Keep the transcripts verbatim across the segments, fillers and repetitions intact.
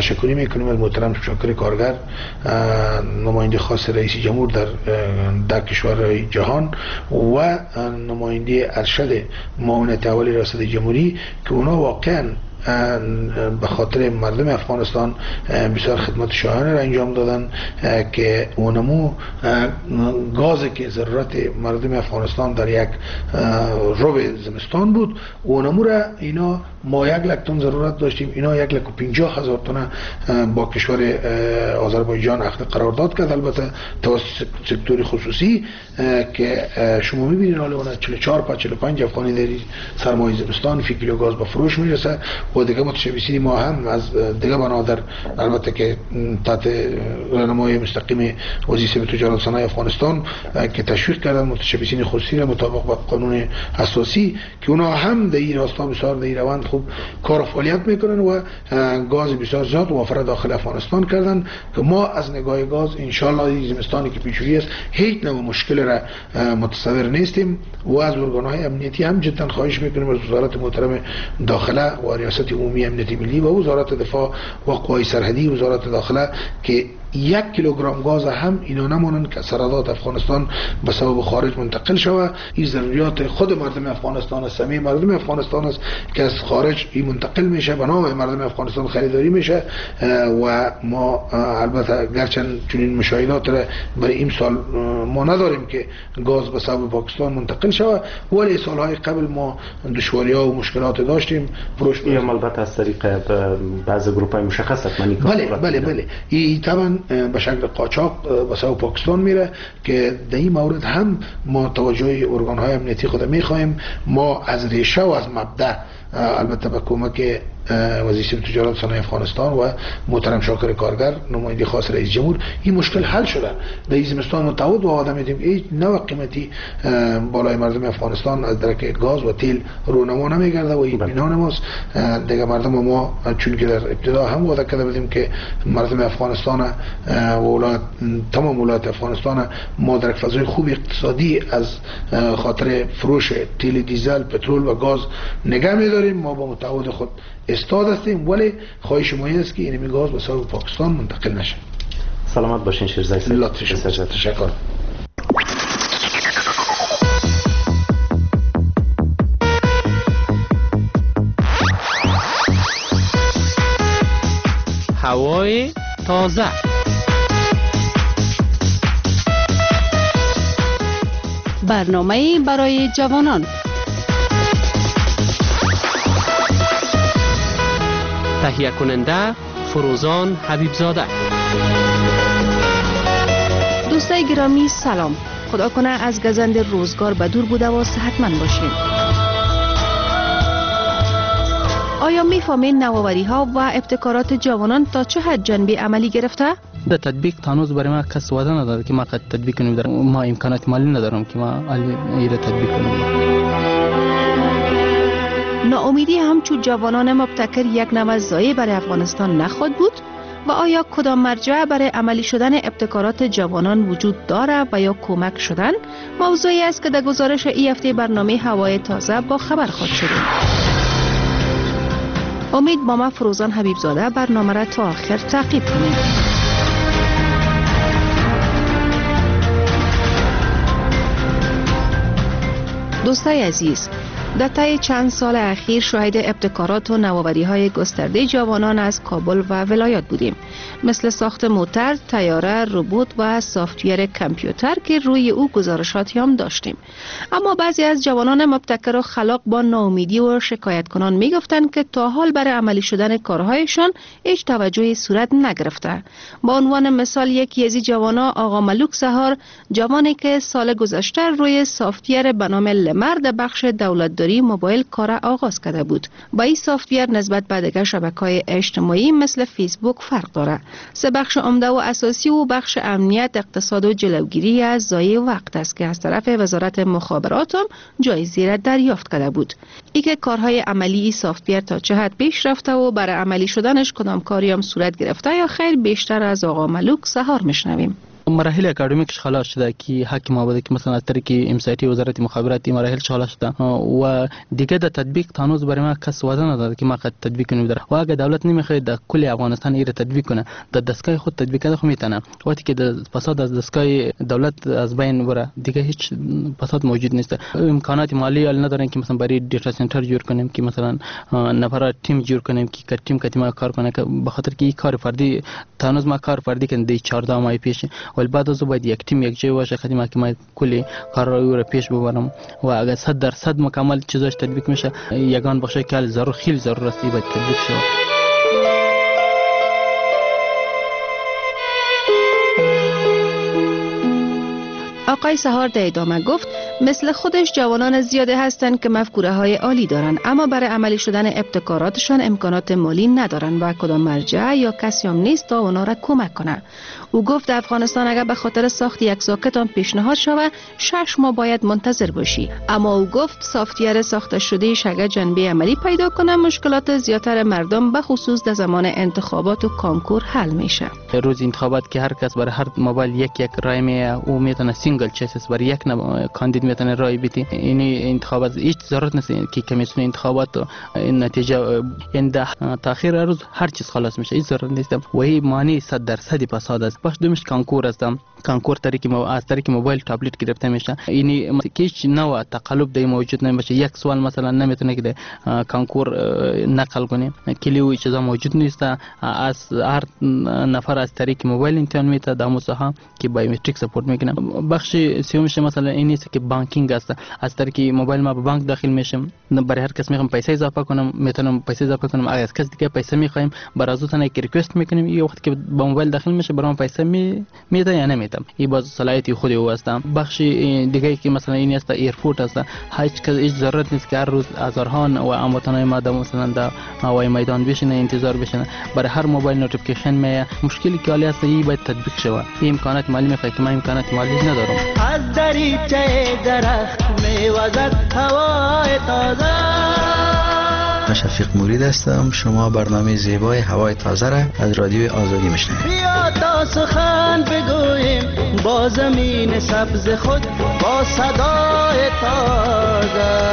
تشکری میکنیم از محترم شاکر کارگر، نماینده خاص رئیس جمهور در در کشورهای جهان و نماینده ارشد معاونت اول ریاست جمهوری که اونا واقعا به خاطر مردم افغانستان بسیار خدمت شایانه را انجام دادن که اونمو گازی که ضرورت مردم افغانستان در یک ربع زمستان بود، اونمو را اینا ما یک لک تن ضرورت داشتیم، اینا یک لک و پنجاه هزار تن با کشور آذربایجان عقد قرارداد کرد، البته توسط سکتور خصوصی که شما میبینید حالا اون چهل و چهار تا چهل و پنج افغانی در سرمایه زمستان فی کیلو گاز به فروش میرسه و دیگه متشبثین ما هم از دیگه بنادر البته که تحت راهنمایی مستقیم وزیر تجارت و صنایع افغانستان که تشویق کردن متشبثین خصوصی را مطابق با قانون اساسی که اونا هم در این راستا بسیار در این روند خوب کار و فعالیت میکنن و گاز بسیار زیاد موفر داخل افغانستان کردن که ما از نگاه گاز ان شاء الله این زمستانی که پیشروی است هیچ نوع مشکل را متصور نیستیم و از ارگان‌های امنیتی هم جدا خواهش میکنیم از وزارت محترم داخله و ریاست عمومی امنیت ملی و وزارت دفاع و قوای سرحدی وزارت داخله که یک کیلوگرم گاز هم اینا نمانند که سرحدات افغانستان به سبب خارج منتقل شود. این ضروریات خود مردم افغانستان است، همه مردم افغانستان است که از خارج این منتقل میشه، به نام مردم افغانستان خریداری میشه و ما البته گرچند چنین مشاهدات را برای این سال ما نداریم که گاز به سبب پاکستان منتقل شود، ولی سالهای قبل ما دشواری ها و مشکلات داشتیم. فروش این البته از طریق بعضی گروه های مشخص حتما بله بله بله این طبعا به شکل قاچاق به سمت پاکستان میره که در این مورد هم ما توجه ارگان‌های امنیتی خود میخوایم. ما از ریشه و از مبدأ البته با کمک وزیر تجارت و صنایع افغانستان و محترم شاکر کارگر نماینده خاص رئیس جمهور این مشکل حل شده. در این زمستان متعهد و آدم میدیم هیچ نوع قیمتی بالای مردم افغانستان از درک گاز و تیل رونما نمیگرده و این اطمینان ماست دیگه. مردم ما چون که در ابتدا هم وعده کرده بودیم که مردم افغانستان و ولایت تمام ولایت افغانستان ما در فضای خوب اقتصادی از خاطر فروش تیل دیزل پترول و گاز نگه می‌داریم. ما با متعهد خود استاد هستیم ولی خواهش ما است که این گاز به سمت پاکستان منتقل نشه. سلامت باشین شیرزای صاحب. تشکر. هوای تازه. برنامه برای جوانان. تهیه کننده فروزان حبیبزاده. دوستای گرامی سلام. خدا کنه از گزند روزگار به دور بوده و صحتمند باشین. آیا میفهمین نوآوری ها و ابتکارات جوانان تا چه حد جنبه عملی گرفته؟ در تطبیق تانوز برای ما کس وعده نداره که ما قد تطبیق کنیم، در ما امکانات مالی ندارم که ما ایره تطبیق کنیم. ناامیدی همچون جوانان مبتکر یک نوع ضایع برای افغانستان نخواهد بود و آیا کدام مرجع برای عملی شدن ابتکارات جوانان وجود داره و یا کمک شدن؟ موضوعی است که در گزارش ای هفته برنامه هوای تازه با خبر خواهد شدیم. امید با ما فروزان حبیبزاده برنامه را تا آخر تعقیب کنید. دوستای عزیز، در طی چند سال اخیر شاهد ابتکارات و نوآوری‌های گسترده جوانان از کابل و ولایات بودیم، مثل ساخت موتر، طیاره، ربات و سافت‌ور کامپیوتر که روی او گزارشاتی هم داشتیم. اما بعضی از جوانان مبتکر و خلاق با ناامیدی و شکایت کنان میگفتند که تا حال برای عملی شدن کارهایشان هیچ توجهی صورت نگرفته. با عنوان مثال یکی از جوانان آقا ملوک سهار، جوانی که سال گذشته روی سافت‌ور به نام لمر در بخش دولت داری موبایل کار آغاز کرده بود. با این سافت‌ور نسبت به دیگر شبکه‌های اجتماعی مثل فیسبوک فرق داره. سه بخش عمده و اساسی و بخش امنیت، اقتصاد و جلوگیری از ضایع وقت است که از طرف وزارت مخابرات هم جایزه را دریافت کرده بود. ای که کارهای عملی سافت‌ور تا چه حد پیش رفته و برای عملی شدنش کدام کاری هم صورت گرفته یا خیر بیشتر از آقا ملوک سهار میشنویم. مراحل اکادمیکش خلاص شده که حق ما بوده که مثلا از طریق امسایتی وزارت مخابرات این مراحل خلاص شده و دیگه در تطبیق تانوز برای ما کس وعده نداده که ما قد تطبیق کنیم در و اگه دولت نمیخواد در کل افغانستان ایره تطبیق کنه در دستگاه خود تطبیق کنه خو میتونه وقتی که در فساد از دستگاه دولت از بین بره دیگه هیچ فساد موجود نیست. امکانات مالی ال ندارن که مثلا برای دیتا سنتر جور کنیم که مثلا نفر تیم جور کنیم که تیم کتیما کار کنه که به خاطر که این کار فردی تانوز ما کار فردی کنه چهارده ماه پیش ولی بعد از باید یک تیم یک جای باشه خدمت که ما کلی کار رو پیش ببرم و اگر صد درصد مکمل چیزاش تطبیق میشه یگان باشه که ضرور خیلی ضرور است باید تطبیق شه. آقای سهار در ادامه گفت مثل خودش جوانان زیاده هستند که مفکوره های عالی دارند اما برای عملی شدن ابتکاراتشان امکانات مالی ندارند و کدام مرجع یا کسی هم نیست تا اونا را کمک کنه. او گفت در افغانستان اگر به خاطر ساخت یک ساکت آن پیشنهاد شود شش ماه باید منتظر باشی، اما او گفت سافتیر ساخته شده اگر جنبه عملی پیدا کنه مشکلات زیاتر مردم به خصوص در زمان انتخابات و کانکور حل میشه. روز انتخابات که هر کس برای هر موبایل یک یک رای می او میتونه سینگل چیسس برای یک کاندید میتونه رای بدی. این انتخابات هیچ ضرورت نیست که کمیسیون انتخابات این نتیجه این تاخیر روز هر چیز خلاص میشه، هیچ ضرورت نیست و این معنی صد درصد فساد است. باش دومش کانکور است، کانکور طریق مو از طریق موبایل تابلت گرفته میشه. این هیچ نوع تقلب دی موجود نمیشه. یک سوال مثلا نمیتونه که کانکور نقل کنه کلیو چیزا موجود نیست. از هر نفر از طریق موبایل امتحان میده در مساحه که بایومتریک سپورت میکنه. بخش سومش مثلا این نیست که بانکینگ است، از طریق موبایل ما به بانک داخل میشم، برای هر کس میخوام پیسه اضافه کنم میتونم پیسه اضافه کنم، اگه از کس دیگه پیسه میخوایم برای از اون یک ریکوست میکنیم یه وقت که با موبایل داخل میشه برام پیسه می میده یا نمیده. این باز صلاحیت خود او است. بخش دیگه که مثلا این است ایرپورت است، هیچ کس هیچ ضرورت نیست که هر روز هزارها و هموطنان ما در مثلا در هوای میدان بشینه انتظار بشینه. برای هر موبایل نوتیفیکیشن می مشکلی که حالی است این باید تطبیق شود. این امکانات مالی میخواد که من امکانات مالی ندارم. از دریچه درخت میوزد هوای تازه. شفیق مورید هستم. شما برنامه زیبای هوای تازه را از رادیو آزادی میشنوید. بیا تا سخن بگوییم با زمین سبز خود با صدای تازه.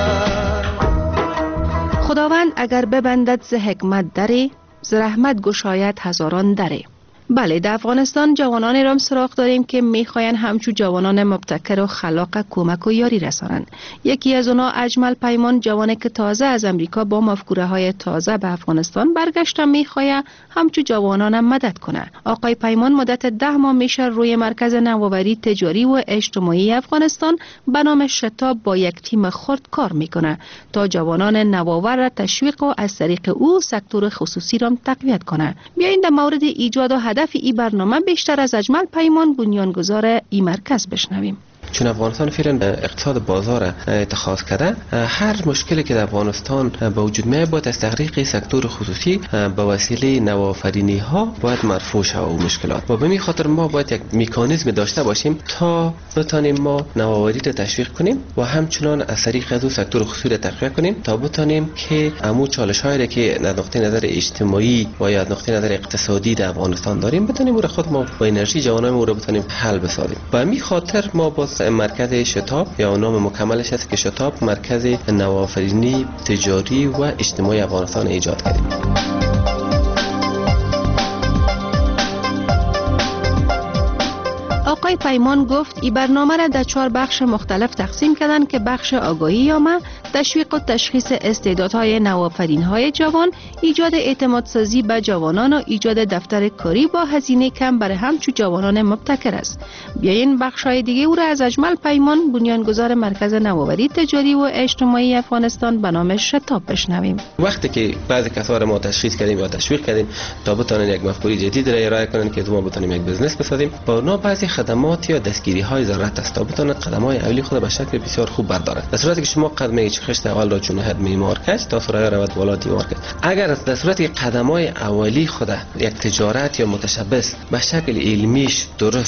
خداوند اگر ببندد ز حکمت دری ز رحمت گشاید هزاران دری. بله، در افغانستان جوانان را سراغ داریم که میخواین همچو جوانان مبتکر و خلاق کمک و یاری رسانند. یکی از اونا اجمل پیمان، جوانی که تازه از امریکا با مفکوره های تازه به افغانستان برگشته میخواید همچو جوانان مدد کنه. آقای پیمان مدت ده ماه میشه روی مرکز نوآوری تجاری و اجتماعی افغانستان به نام شتاب با یک تیم خرد کار میکنه تا جوانان نوآور را تشویق و از طریق او سکتور خصوصی را تقویت کنه. بیایید در مورد ایجاد و هدف این برنامه بیشتر از اجمل پیمان، بنیانگذار این مرکز، بشنویم. چون افغانستان فعلا اقتصاد بازار اتخاذ کرده، هر مشکلی که در افغانستان به وجود میاد باید از طریق سکتور خصوصی به وسیله نوآفرینی ها باید مرفوع شود او مشکلات. و به این خاطر ما باید یک مکانیزم داشته باشیم تا بتانیم ما نوآوری را تشویق کنیم و همچنان از طریق از سکتور خصوصی را تقویت کنیم تا بتانیم که امو چالش‌هایی که از نقطه نظر اجتماعی و یا از نقطه نظر اقتصادی در افغانستان داریم بتانیم او خود ما با انرژی جوانان او را بتانیم حل بسازیم. به این خاطر ما با مرکز شتاب یا نام مکملش است که شتاب مرکز نوآفرینی تجاری و اجتماعی افغانستان ایجاد کردیم. آقای پیمان گفت این برنامه را در چهار بخش مختلف تقسیم کردن که بخش آگاهی یامه، تشویق و تشخیص استعدادهای نوآفرین‌های جوان، ایجاد اعتماد سازی به جوانان و ایجاد دفتر کاری با هزینه کم برای همچو جوانان مبتکر است. بیاین بخش‌های دیگه او را از اجمل پیمان، بنیانگذار مرکز نوآوری تجاری و اجتماعی افغانستان به نام شتاب، بشنویم. وقتی که بعضی کسا را ما تشخیص کردیم یا تشویق کردیم تا بتونن یک مفکوره جدید را ارائه کنن که ما بتونیم یک بزنس بسازیم، با اونا بعضی خدمات یا دستگیری‌های ضرورت است تا بتونن قدم‌های اولی خود به شکل بسیار خوب بردارند. در صورتی که شما قدم خشت اول را چون حد معمار کش تا سرای رود بالا دیوار کرد، اگر در صورتی که قدم‌های اولی خود یک تجارت یا متشبث به شکل علمیش درست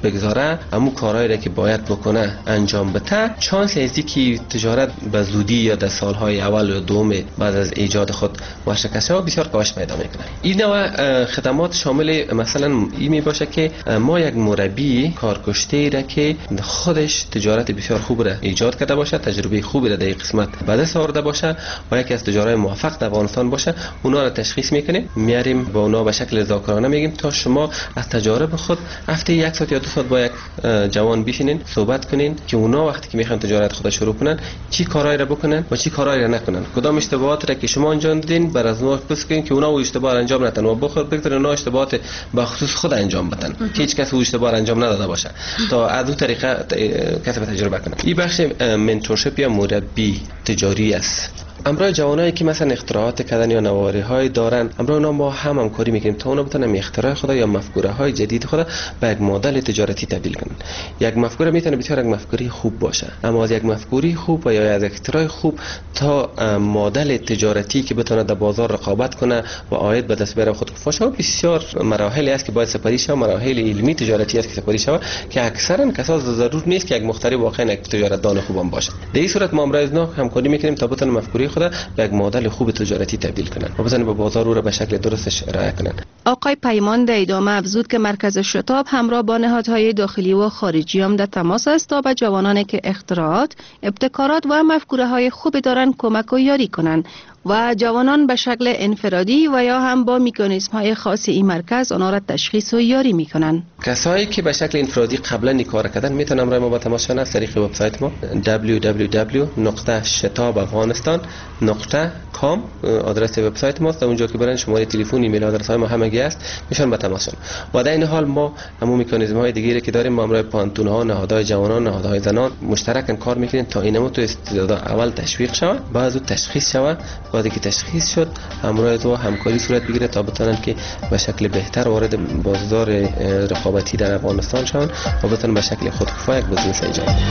بگذاره، همون کارهایی را که باید بکنه انجام بده، چانس از اینکه تجارت به زودی یا در سالهای اول و دوم بعد از ایجاد خود ورشکست شود بسیار کاهش پیدا میکنه. این نوع خدمات شامل مثلا این می باشه که ما یک مربی کارکشته را که خودش تجارت بسیار خوب را ایجاد کرده باشه، تجربه خوبی را در این قسمت به دست آورده باشه و یکی از تجارای موفق در افغانستان باشه، اونا را تشخیص میکنیم، میاریم با اونا به شکل ذاکرانه میگیم تا شما از تجارب خود هفته یک ساعت یا دو ساعت با یک جوان بشینین صحبت کنین که اونا وقتی که میخوان تجارت خود شروع کنن چی کارهایی را بکنن و چی کارهایی را نکنن، کدام اشتباهات را که شما انجام دادین بر از اونها پس کنین که اونا او اشتباه انجام ندن و بخور بگذارن اونا اشتباهات به خصوص خود انجام بدن که هیچ کس او اشتباه انجام نداده باشه تا از اون طریقه کسب تجربه کنه. این بخش منتورشپ یا مربی تجاری است. امروز جوانایی که مثلا اختراعات کردن یا نوآوری های دارن، امروز اونا ما هم همکاری میکنیم تا اونا بتونن اختراع خود یا مفکوره های جدید خود به یک مدل تجارتی تبدیل کنن. یک مفکوره میتونه بسیار یک مفکوره خوب باشه، اما از یک مفکوره خوب و یا از اختراع خوب تا مدل تجارتی که بتونه در بازار رقابت کنه و عاید به دست بیاره خود فاشه بسیار مراحلی است که باید سپری شه، مراحل علمی تجارتی است که سپری شه که اکثرا کسا ضرور نیست که یک مخترع واقعا یک تجارتدان خوبم باشه. در این صورت ما امروز نه همکاری میکنیم تا بتونه مفکوره خود به یک مدل خوب تجارتی تبدیل کنن و بزنن به بازار او را به شکل درستش ارائه کنن. آقای پیمان در ادامه افزود که مرکز شتاب همراه با نهادهای داخلی و خارجی هم در تماس است تا به جوانانی که اختراعات، ابتکارات و مفکوره های خوبی دارند کمک و یاری کنند و جوانان به شکل انفرادی و یا هم با مکانیزم های خاص این مرکز آنها را تشخیص و یاری میکنن. کسایی که به شکل انفرادی قبلا این کار کردن میتونن امروز ما با تماس کنن از طریق وبسایت ما دبلیو دبلیو دبلیو نقطه شتاب افغانستان نقطه کام آدرس وبسایت ماست. اونجا که برن شماره تلفن، ایمیل آدرس های ما همگی است، میشن با تماس کنن. و در این حال ما همون مکانیزم های دیگری که داریم، ما امروز پانتون ها، نهادهای جوانان، نهادهای زنان مشترکاً کار میکنیم تا اینمو تو استعداد اول تشویق شود، بعد از تشخیص شود، بعد که تشخیص شد همراه تو همکاری صورت بگیره تا بتونن که به شکل بهتر وارد بازار رقابتی در افغانستان شون و بتونن به شکل خودکفا یک بزنس ایجاد کنن.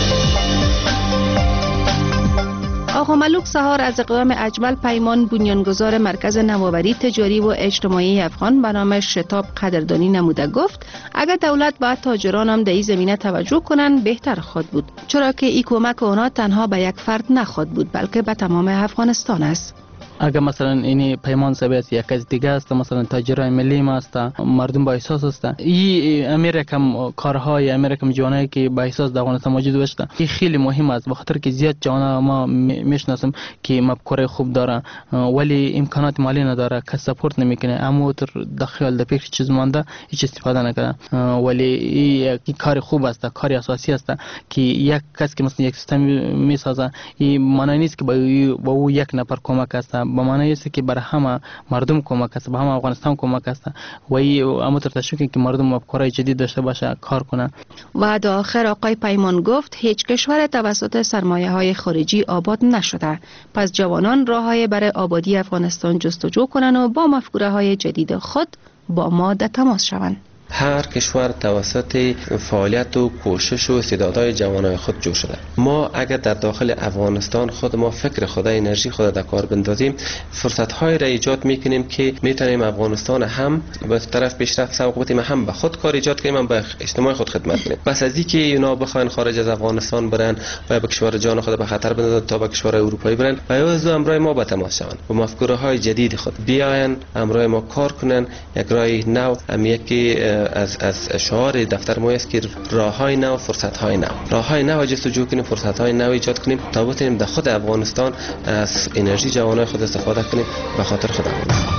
آقا ملوک سهار از اقدام اجمل پیمان بنیانگذار مرکز نوآوری تجاری و اجتماعی افغان به نام شتاب قدردانی نموده گفت اگر دولت و تاجران هم در این زمینه توجه کنند بهتر خواهد بود، چرا که این کمک آنها تنها به یک فرد نخواهد بود بلکه به تمام افغانستان است. اگر مثلا این پیمان سبیت یک از دیگه است، مثلا تاجرای ملی ما است، مردم با احساس است، این امریکم کارهای امریکم جوانایی که با احساس در افغانستان موجود است، این خیلی مهم است بخاطر که زیاد جوانا ما میشناسم که مفکوره خوب داره ولی امکانات مالی نداره، کس سپورت نمیکنه، اما در داخل در فکر چیز مانده هیچ استفاده نکنه. ولی این کار خوب است، کار اساسی است که یک کس که مثلا یک سیستم میسازه، این معنی نیست که با او یک نفر کمک است، با معنی است که برای همه مردم کمک است، به همه افغانستان کمک است و ای اما تر تشویقی که مردم مفکورهای جدید داشته باشه کار کنه. و در آخر آقای پیمان گفت هیچ کشور توسط سرمایه های خارجی آباد نشده، پس جوانان راههای برای آبادی افغانستان جستجو کنند و با مفکوره های جدید خود با ما در تماس شوند. هر کشور توسط فعالیت و کوشش و استعدادهای جوانای خود جور شده. ما اگر در داخل افغانستان خود ما فکر خود، انرژی خود در کار بندازیم، فرصت‌های را ایجاد می‌کنیم که می‌تونیم افغانستان هم به طرف پیشرفت سوق بدیم، هم به خود کار ایجاد کنیم، هم به اجتماع خود خدمت کنیم. پس از اینکه اینا بخواین خارج از افغانستان برن و به کشور جان خود به خطر بندازن تا به کشور اروپایی برن و یا از امروز ما به تماس شوند و مفکوره‌های جدید خود بیاین امروز ما کار کنن، یک راه نو، هم یکی از از شعار دفتر ما است که راههای نو، فرصت‌های نو، راههای نو جستجو کنیم، فرصت‌های نو ایجاد کنیم تا بتونیم در خود افغانستان از انرژی جوانای خود استفاده کنیم به خاطر خود افغانستان.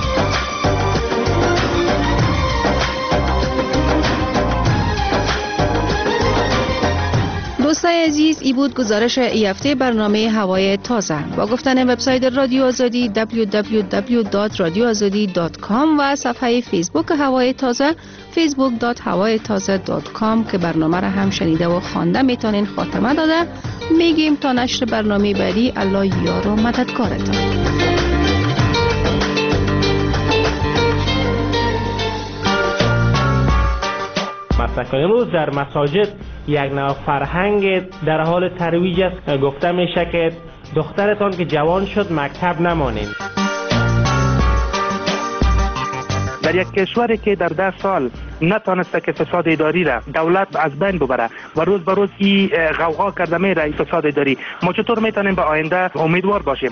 دوستای عزیز، ای بود گزارش ای هفته برنامه هوای تازه با گفتن وبسایت رادیو آزادی دبلیو دبلیو دبلیو دات رادیو آزادی دات کام و صفحه فیسبوک هوای تازه فیسبوک دات هوای تازه دات کام که برنامه را هم شنیده و خوانده میتونین خاتمه داده. میگیم تا نشر برنامه بعدی الله یار و مددگارتان. مسلک امروز در مساجد یک نوع فرهنگ در حال ترویج است. گفته میشه که دخترتان که جوان شد مکتب نمانید. در یک کشوری که در ده سال نتانسته که فساد اداری را دولت از بین ببره و روز به روز این غوغا کرده میره فساد اداری، ما چطور میتونیم به آینده امیدوار باشیم؟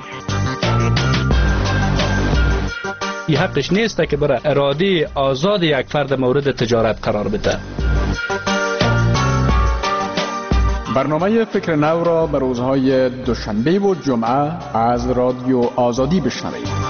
این حقش نیست که برای اراده آزاد یک فرد مورد تجارت قرار بده. برنامه فکر نو را به روزهای دوشنبه و جمعه از رادیو آزادی بشنوید.